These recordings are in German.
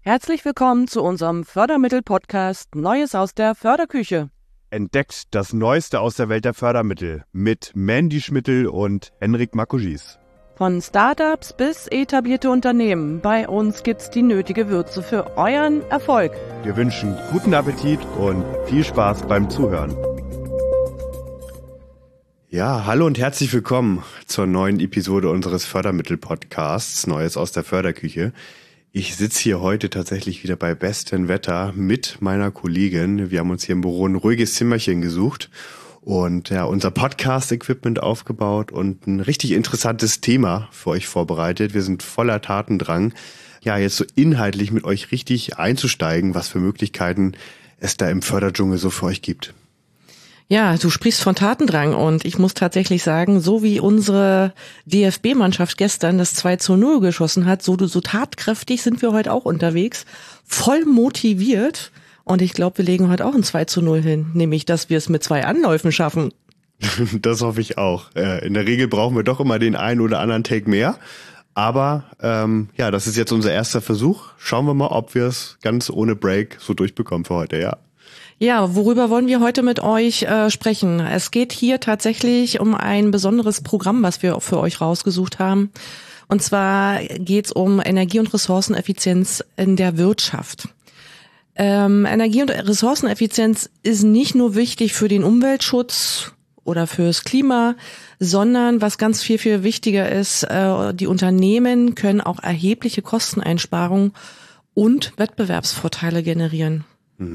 Herzlich willkommen zu unserem Fördermittel-Podcast Neues aus der Förderküche. Entdeckt das Neueste aus der Welt der Fördermittel mit Mandy Schmittel und Henrik Makojis. Von Startups bis etablierte Unternehmen, bei uns gibt's die nötige Würze für euren Erfolg. Wir wünschen guten Appetit und viel Spaß beim Zuhören. Ja, hallo und herzlich willkommen zur neuen Episode unseres Fördermittel-Podcasts Neues aus der Förderküche. Ich sitze hier heute tatsächlich wieder bei bestem Wetter mit meiner Kollegin. Wir haben uns hier im Büro ein ruhiges Zimmerchen gesucht und ja, unser Podcast-Equipment aufgebaut und ein richtig interessantes Thema für euch vorbereitet. Wir sind voller Tatendrang, ja, jetzt so inhaltlich mit euch richtig einzusteigen, was für Möglichkeiten es da im Förderdschungel so für euch gibt. Ja, du sprichst von Tatendrang und ich muss tatsächlich sagen, so wie unsere DFB-Mannschaft gestern das 2:0 geschossen hat, so tatkräftig sind wir heute auch unterwegs, voll motiviert und ich glaube, wir legen heute auch ein 2:0 hin, nämlich, dass wir es mit 2 Anläufen schaffen. Das hoffe ich auch. In der Regel brauchen wir doch immer den einen oder anderen Take mehr, aber ja, das ist jetzt unser erster Versuch. Schauen wir mal, ob wir es ganz ohne Break so durchbekommen für heute, ja. Ja, worüber wollen wir heute mit euch sprechen? Es geht hier tatsächlich um ein besonderes Programm, was wir für euch rausgesucht haben. Und zwar geht's um Energie- und Ressourceneffizienz in der Wirtschaft. Energie- und Ressourceneffizienz ist nicht nur wichtig für den Umweltschutz oder fürs Klima, sondern was ganz viel, viel wichtiger ist, die Unternehmen können auch erhebliche Kosteneinsparungen und Wettbewerbsvorteile generieren.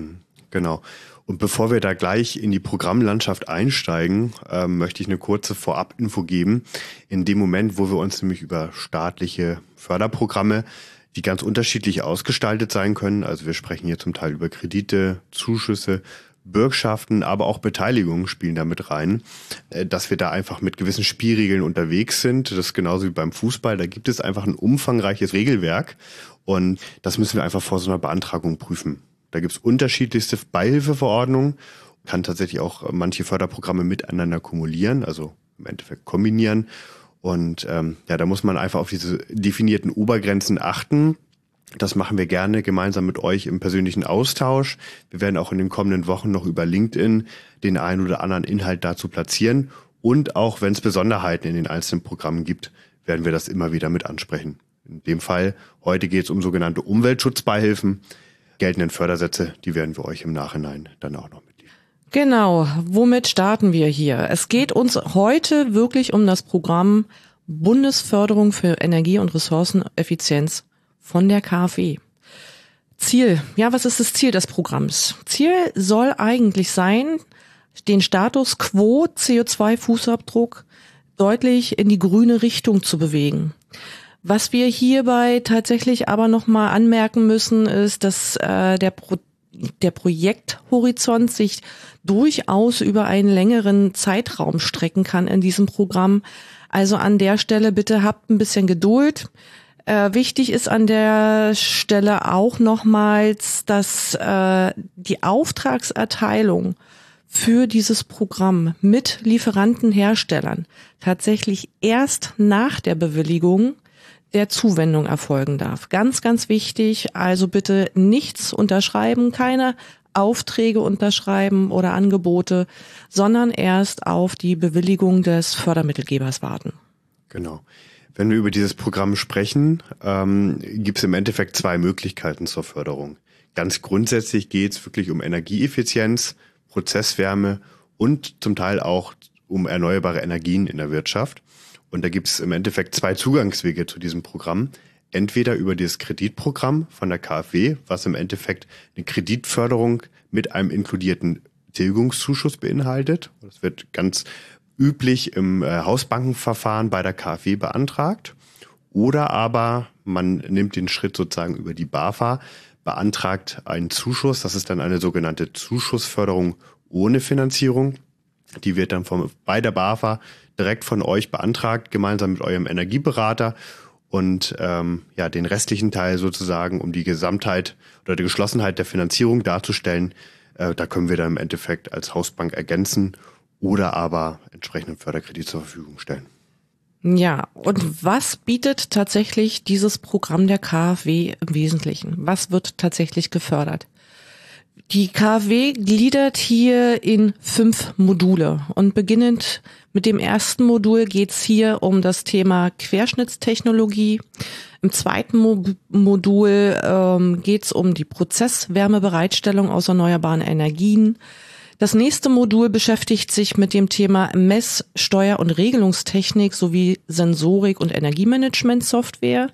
Genau. Und bevor wir da gleich in die Programmlandschaft einsteigen, möchte ich eine kurze Vorab-Info geben. In dem Moment, wo wir uns nämlich über staatliche Förderprogramme, die ganz unterschiedlich ausgestaltet sein können, also wir sprechen hier zum Teil über Kredite, Zuschüsse, Bürgschaften, aber auch Beteiligungen spielen da mit rein, dass wir da einfach mit gewissen Spielregeln unterwegs sind. Das ist genauso wie beim Fußball. Da gibt es einfach ein umfangreiches Regelwerk und das müssen wir einfach vor so einer Beantragung prüfen. Da gibt's unterschiedlichste Beihilfeverordnungen, kann tatsächlich auch manche Förderprogramme miteinander kumulieren, also im Endeffekt kombinieren. Und ja, da muss man einfach auf diese definierten Obergrenzen achten. Das machen wir gerne gemeinsam mit euch im persönlichen Austausch. Wir werden auch in den kommenden Wochen noch über LinkedIn den einen oder anderen Inhalt dazu platzieren. Und auch wenn es Besonderheiten in den einzelnen Programmen gibt, werden wir das immer wieder mit ansprechen. In dem Fall, heute geht es um sogenannte Umweltschutzbeihilfen. Geltenden Fördersätze, die werden wir euch im Nachhinein dann auch noch mitgeben. Genau, womit starten wir hier? Es geht uns heute wirklich um das Programm Bundesförderung für Energie- und Ressourceneffizienz von der KfW. Ziel, ja, was ist das Ziel des Programms? Ziel soll eigentlich sein, den Status quo CO2-Fußabdruck deutlich in die grüne Richtung zu bewegen. Was wir hierbei tatsächlich aber nochmal anmerken müssen, ist, dass der Projekthorizont sich durchaus über einen längeren Zeitraum strecken kann in diesem Programm. Also an der Stelle bitte habt ein bisschen Geduld. Wichtig ist an der Stelle auch nochmals, dass die Auftragserteilung für dieses Programm mit Lieferantenherstellern tatsächlich erst nach der Bewilligung der Zuwendung erfolgen darf. Ganz, ganz wichtig, also bitte nichts unterschreiben, keine Aufträge unterschreiben oder Angebote, sondern erst auf die Bewilligung des Fördermittelgebers warten. Genau. Wenn wir über dieses Programm sprechen, gibt es im Endeffekt 2 Möglichkeiten zur Förderung. Ganz grundsätzlich geht es wirklich um Energieeffizienz, Prozesswärme und zum Teil auch um erneuerbare Energien in der Wirtschaft. Und da gibt es im Endeffekt 2 Zugangswege zu diesem Programm. Entweder über das Kreditprogramm von der KfW, was im Endeffekt eine Kreditförderung mit einem inkludierten Tilgungszuschuss beinhaltet. Das wird ganz üblich im Hausbankenverfahren bei der KfW beantragt. Oder aber man nimmt den Schritt sozusagen über die BAFA, beantragt einen Zuschuss. Das ist dann eine sogenannte Zuschussförderung ohne Finanzierung. Die wird dann bei der BAFA direkt von euch beantragt, gemeinsam mit eurem Energieberater. Und ja, den restlichen Teil sozusagen, um die Gesamtheit oder die Geschlossenheit der Finanzierung darzustellen, da können wir dann im Endeffekt als Hausbank ergänzen oder aber entsprechenden Förderkredit zur Verfügung stellen. Ja, und was bietet tatsächlich dieses Programm der KfW im Wesentlichen? Was wird tatsächlich gefördert? Die KfW gliedert hier in 5 Module und beginnend mit dem ersten Modul geht's hier um das Thema Querschnittstechnologie. Im zweiten Modul geht's um die Prozesswärmebereitstellung aus erneuerbaren Energien. Das nächste Modul beschäftigt sich mit dem Thema Mess-, Steuer- und Regelungstechnik sowie Sensorik und Energiemanagement-Software.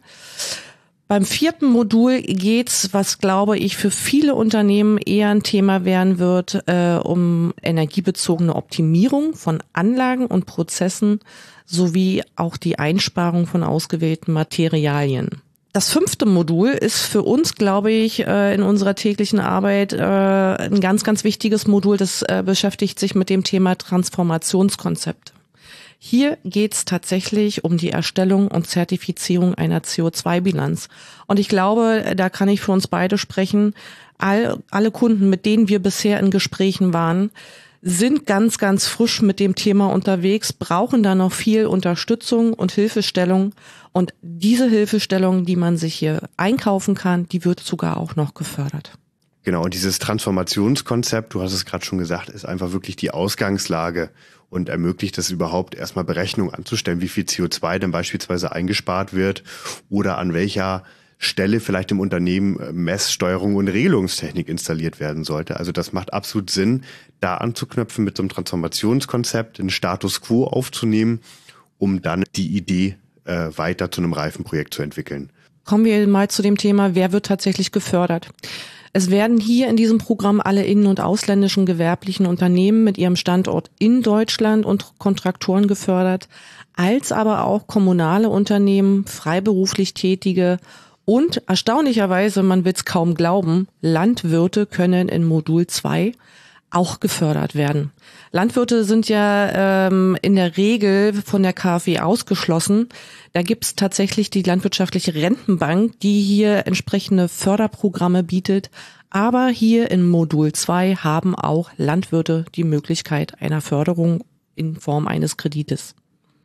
Beim 4. Modul geht's, was glaube ich für viele Unternehmen eher ein Thema werden wird, um energiebezogene Optimierung von Anlagen und Prozessen sowie auch die Einsparung von ausgewählten Materialien. Das 5. Modul ist für uns, glaube ich, in unserer täglichen Arbeit ein ganz, ganz wichtiges Modul. Das beschäftigt sich mit dem Thema Transformationskonzept. Hier geht's tatsächlich um die Erstellung und Zertifizierung einer CO2-Bilanz. Und ich glaube, da kann ich für uns beide sprechen, alle Kunden, mit denen wir bisher in Gesprächen waren, sind ganz, ganz frisch mit dem Thema unterwegs, brauchen da noch viel Unterstützung und Hilfestellung. Und diese Hilfestellung, die man sich hier einkaufen kann, die wird sogar auch noch gefördert. Genau, und dieses Transformationskonzept, du hast es gerade schon gesagt, ist einfach wirklich die Ausgangslage und ermöglicht es überhaupt erstmal Berechnungen anzustellen, wie viel CO2 denn beispielsweise eingespart wird oder an welcher Stelle vielleicht im Unternehmen Messsteuerung und Regelungstechnik installiert werden sollte. Also das macht absolut Sinn, da anzuknüpfen mit so einem Transformationskonzept, den Status quo aufzunehmen, um dann die Idee weiter zu einem reifen Projekt zu entwickeln. Kommen wir mal zu dem Thema, wer wird tatsächlich gefördert? Es werden hier in diesem Programm alle innen- und ausländischen gewerblichen Unternehmen mit ihrem Standort in Deutschland und Kontraktoren gefördert, als aber auch kommunale Unternehmen, freiberuflich Tätige und erstaunlicherweise, man wird es kaum glauben, Landwirte können in Modul 2 auch gefördert werden. Landwirte sind ja in der Regel von der KfW ausgeschlossen. Da gibt's tatsächlich die Landwirtschaftliche Rentenbank, die hier entsprechende Förderprogramme bietet. Aber hier in Modul 2 haben auch Landwirte die Möglichkeit einer Förderung in Form eines Kredites.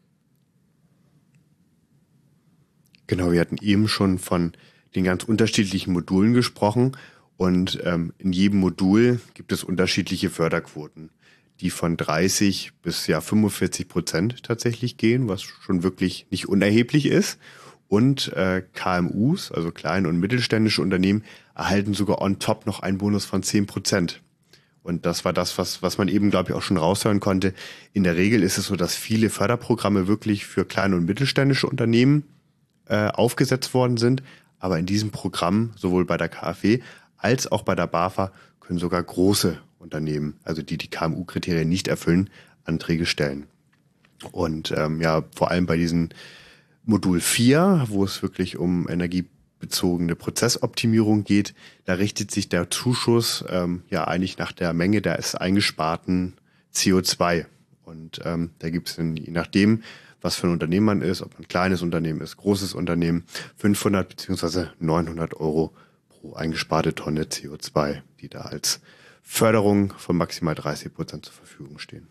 Genau, wir hatten eben schon von den ganz unterschiedlichen Modulen gesprochen. Und in jedem Modul gibt es unterschiedliche Förderquoten, die von 30 bis 45% tatsächlich gehen, was schon wirklich nicht unerheblich ist. Und KMUs, also kleine und mittelständische Unternehmen, erhalten sogar on top noch einen Bonus von 10%. Und das war das, was man eben, glaube ich, auch schon raushören konnte. In der Regel ist es so, dass viele Förderprogramme wirklich für kleine und mittelständische Unternehmen aufgesetzt worden sind. Aber in diesem Programm, sowohl bei der KfW als auch bei der BAFA, können sogar große Unternehmen, also die KMU-Kriterien nicht erfüllen, Anträge stellen. Und vor allem bei diesem Modul 4, wo es wirklich um energiebezogene Prozessoptimierung geht, da richtet sich der Zuschuss eigentlich nach der Menge des eingesparten CO2. Und da gibt es je nachdem, was für ein Unternehmen man ist, ob man ein kleines Unternehmen ist, großes Unternehmen, 500 bzw. 900 Euro pro eingesparte Tonne CO2, die da als Förderung von maximal 30% zur Verfügung stehen.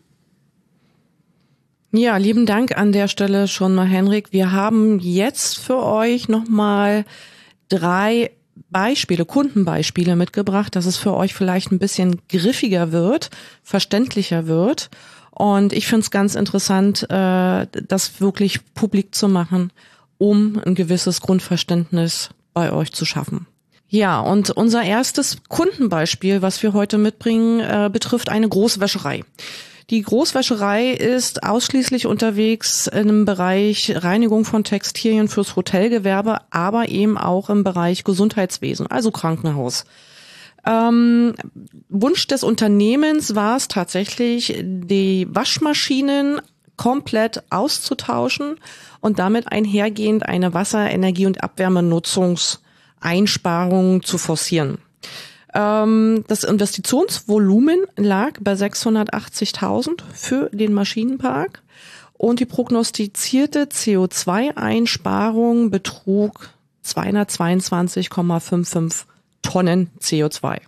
Ja, lieben Dank an der Stelle schon mal, Henrik. Wir haben jetzt für euch nochmal 3 Beispiele, Kundenbeispiele mitgebracht, dass es für euch vielleicht ein bisschen griffiger wird, verständlicher wird. Und ich finde es ganz interessant, das wirklich publik zu machen, um ein gewisses Grundverständnis bei euch zu schaffen. Ja, und unser erstes Kundenbeispiel, was wir heute mitbringen, betrifft eine Großwäscherei. Die Großwäscherei ist ausschließlich unterwegs im Bereich Reinigung von Textilien fürs Hotelgewerbe, aber eben auch im Bereich Gesundheitswesen, also Krankenhaus. Wunsch des Unternehmens war es tatsächlich, die Waschmaschinen komplett auszutauschen und damit einhergehend eine Wasser-, Energie- und Abwärmenutzungseinsparung zu forcieren. Das Investitionsvolumen lag bei 680.000 für den Maschinenpark und die prognostizierte CO2-Einsparung betrug 222,55 Tonnen CO2.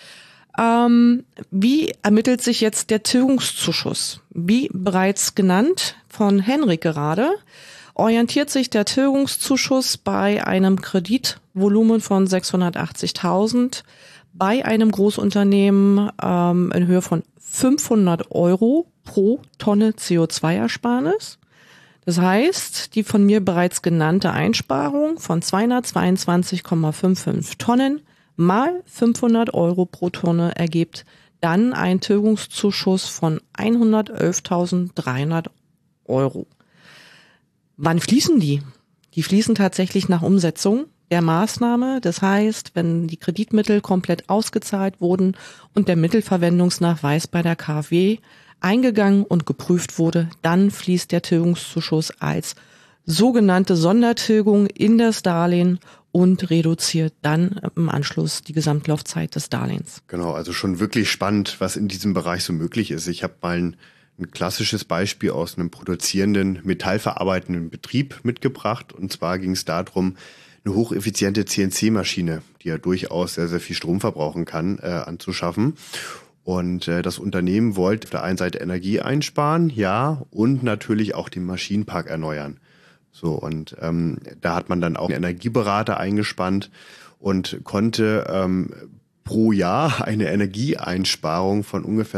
Wie ermittelt sich jetzt der Tilgungszuschuss? Wie bereits genannt von Henrik gerade. orientiert sich der Tilgungszuschuss bei einem Kreditvolumen von 680.000 bei einem Großunternehmen in Höhe von 500 € pro Tonne CO2-Ersparnis. Das heißt, die von mir bereits genannte Einsparung von 222,55 Tonnen mal 500 € pro Tonne ergibt dann einen Tilgungszuschuss von 111.300 €. Wann fließen die? Die fließen tatsächlich nach Umsetzung der Maßnahme. Das heißt, wenn die Kreditmittel komplett ausgezahlt wurden und der Mittelverwendungsnachweis bei der KfW eingegangen und geprüft wurde, dann fließt der Tilgungszuschuss als sogenannte Sondertilgung in das Darlehen und reduziert dann im Anschluss die Gesamtlaufzeit des Darlehens. Genau, also schon wirklich spannend, was in diesem Bereich so möglich ist. Ich habe mal ein klassisches Beispiel aus einem produzierenden, metallverarbeitenden Betrieb mitgebracht. Und zwar ging es darum, eine hocheffiziente CNC-Maschine, die ja durchaus sehr, sehr viel Strom verbrauchen kann, anzuschaffen. Und das Unternehmen wollte auf der einen Seite Energie einsparen, ja, und natürlich auch den Maschinenpark erneuern. So, und da hat man dann auch einen Energieberater eingespannt und konnte pro Jahr eine Energieeinsparung von ungefähr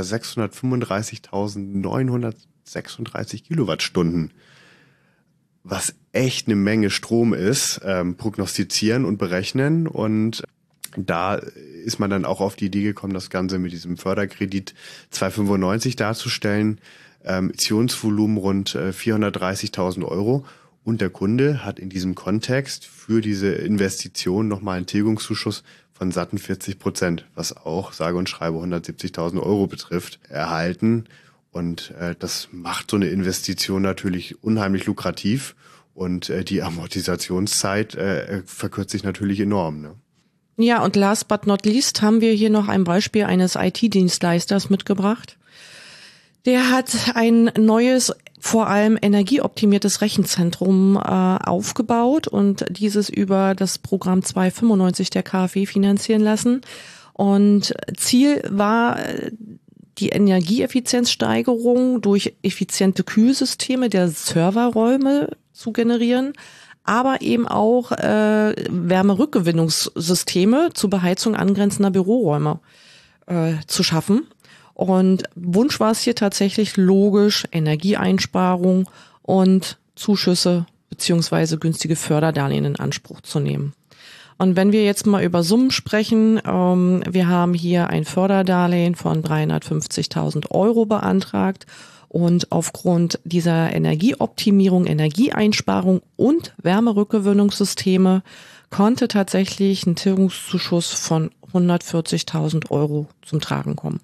635.936 Kilowattstunden, was echt eine Menge Strom ist, prognostizieren und berechnen. Und da ist man dann auch auf die Idee gekommen, das Ganze mit diesem Förderkredit 295 darzustellen, Emissionsvolumen rund 430.000 €. Und der Kunde hat in diesem Kontext für diese Investition nochmal einen Tilgungszuschuss von satten 40%, was auch sage und schreibe 170.000 € betrifft, erhalten. Und das macht so eine Investition natürlich unheimlich lukrativ und die Amortisationszeit verkürzt sich natürlich enorm, ne? Ja, und last but not least haben wir hier noch ein Beispiel eines IT-Dienstleisters mitgebracht. Der hat ein neues, vor allem energieoptimiertes Rechenzentrum aufgebaut und dieses über das Programm 295 der KfW finanzieren lassen. Und Ziel war die Energieeffizienzsteigerung durch effiziente Kühlsysteme der Serverräume zu generieren, aber eben auch Wärmerückgewinnungssysteme zur Beheizung angrenzender Büroräume zu schaffen. Und Wunsch war es hier tatsächlich logisch, Energieeinsparung und Zuschüsse beziehungsweise günstige Förderdarlehen in Anspruch zu nehmen. Und wenn wir jetzt mal über Summen sprechen, wir haben hier ein Förderdarlehen von 350.000 € beantragt. Und aufgrund dieser Energieoptimierung, Energieeinsparung und Wärmerückgewinnungssysteme konnte tatsächlich ein Tilgungszuschuss von 140.000 € zum Tragen kommen.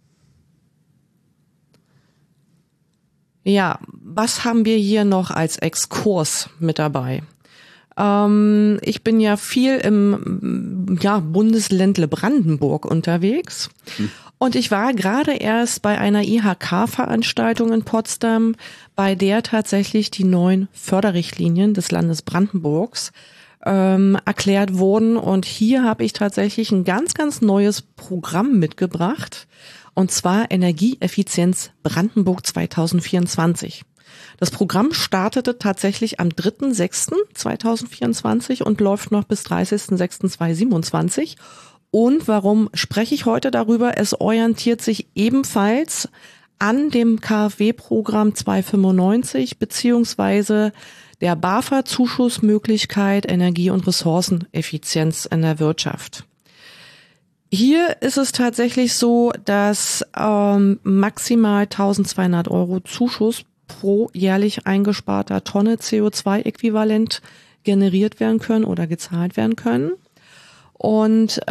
Ja, was haben wir hier noch als Exkurs mit dabei? Ich bin ja viel im Bundesländle Brandenburg unterwegs. Und ich war gerade erst bei einer IHK-Veranstaltung in Potsdam, bei der tatsächlich die neuen Förderrichtlinien des Landes Brandenburgs erklärt wurden. Und hier habe ich tatsächlich ein ganz, ganz neues Programm mitgebracht. Und zwar Energieeffizienz Brandenburg 2024. Das Programm startete tatsächlich am 3.6.2024 und läuft noch bis 30.06.2027. Und warum spreche ich heute darüber? Es orientiert sich ebenfalls an dem KfW-Programm 295 beziehungsweise der BAFA-Zuschussmöglichkeit Energie- und Ressourceneffizienz in der Wirtschaft. Hier ist es tatsächlich so, dass maximal 1.200 € Zuschuss pro jährlich eingesparter Tonne CO2-Äquivalent generiert werden können oder gezahlt werden können. Und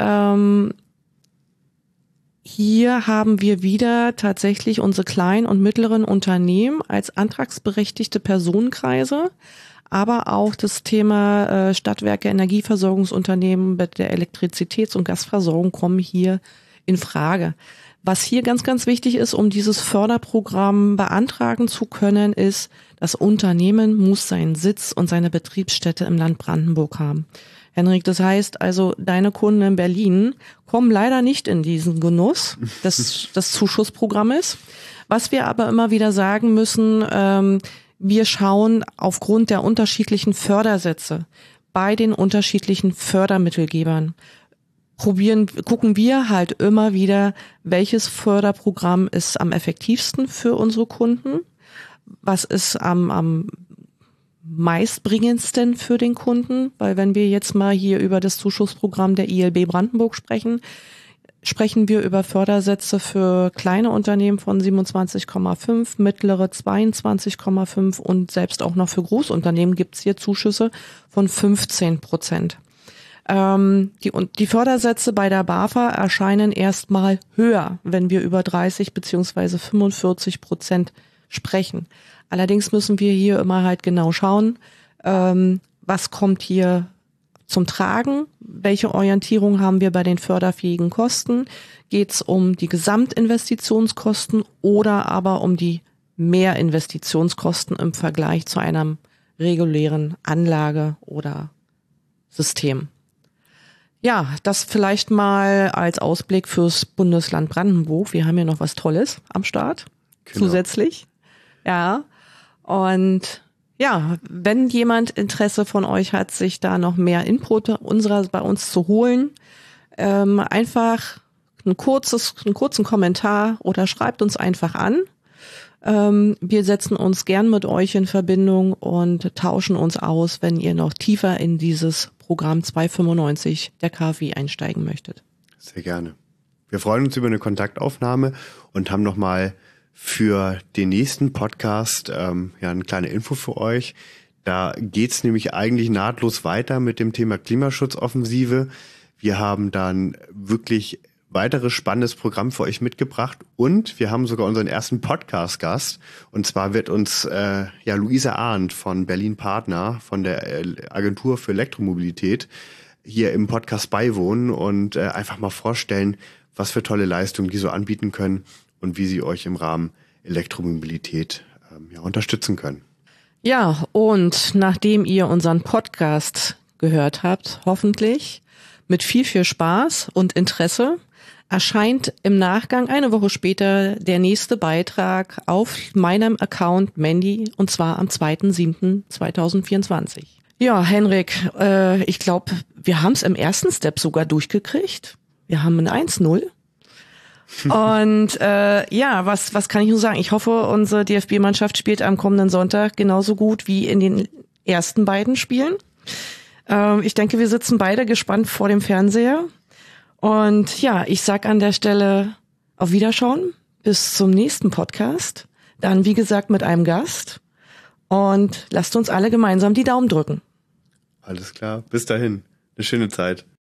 hier haben wir wieder tatsächlich unsere kleinen und mittleren Unternehmen als antragsberechtigte Personenkreise, aber auch das Thema Stadtwerke, Energieversorgungsunternehmen mit der Elektrizitäts- und Gasversorgung kommen hier in Frage. Was hier ganz, ganz wichtig ist, um dieses Förderprogramm beantragen zu können, ist, das Unternehmen muss seinen Sitz und seine Betriebsstätte im Land Brandenburg haben. Henrik, das heißt also, deine Kunden in Berlin kommen leider nicht in diesen Genuss des Zuschussprogrammes. Was wir aber immer wieder sagen müssen, Wir schauen aufgrund der unterschiedlichen Fördersätze bei den unterschiedlichen Fördermittelgebern. Gucken wir halt immer wieder, welches Förderprogramm ist am effektivsten für unsere Kunden, was ist am meistbringendsten für den Kunden, weil wenn wir jetzt mal hier über das Zuschussprogramm der ILB Brandenburg sprechen wir über Fördersätze für kleine Unternehmen von 27,5, mittlere 22,5 und selbst auch noch für Großunternehmen gibt's hier Zuschüsse von 15%. Die Fördersätze bei der BAFA erscheinen erstmal höher, wenn wir über 30 beziehungsweise 45% sprechen. Allerdings müssen wir hier immer halt genau schauen, was kommt hier zum Tragen, welche Orientierung haben wir bei den förderfähigen Kosten, geht es um die Gesamtinvestitionskosten oder aber um die Mehrinvestitionskosten im Vergleich zu einer regulären Anlage oder System. Ja, das vielleicht mal als Ausblick fürs Bundesland Brandenburg. Wir haben hier noch was Tolles am Start, genau. Zusätzlich. Ja, und ja, wenn jemand Interesse von euch hat, sich da noch mehr Input bei uns zu holen, einfach einen kurzen Kommentar oder schreibt uns einfach an. Wir setzen uns gern mit euch in Verbindung und tauschen uns aus, wenn ihr noch tiefer in dieses Programm 295 der KfW einsteigen möchtet. Sehr gerne. Wir freuen uns über eine Kontaktaufnahme und haben nochmal für den nächsten Podcast eine kleine Info für euch. Da geht's nämlich eigentlich nahtlos weiter mit dem Thema Klimaschutzoffensive. Wir haben dann wirklich weiteres spannendes Programm für euch mitgebracht und wir haben sogar unseren ersten Podcast-Gast. Und zwar wird uns Luisa Arndt von Berlin Partner, von der Agentur für Elektromobilität, hier im Podcast beiwohnen und einfach mal vorstellen, was für tolle Leistungen die so anbieten können und wie sie euch im Rahmen Elektromobilität unterstützen können. Ja, und nachdem ihr unseren Podcast gehört habt, hoffentlich mit viel Spaß und Interesse, erscheint im Nachgang eine Woche später der nächste Beitrag auf meinem Account Mandy und zwar am 2.7.2024. Ja, Henrik, ich glaube, wir haben es im ersten Step sogar durchgekriegt. Wir haben ein 1-0. Und was kann ich nur sagen? Ich hoffe, unsere DFB-Mannschaft spielt am kommenden Sonntag genauso gut wie in den ersten beiden Spielen. Ich denke, wir sitzen beide gespannt vor dem Fernseher. Und ja, ich sag an der Stelle auf Wiederschauen. Bis zum nächsten Podcast. Dann, wie gesagt, mit einem Gast. Und lasst uns alle gemeinsam die Daumen drücken. Alles klar. Bis dahin. Eine schöne Zeit.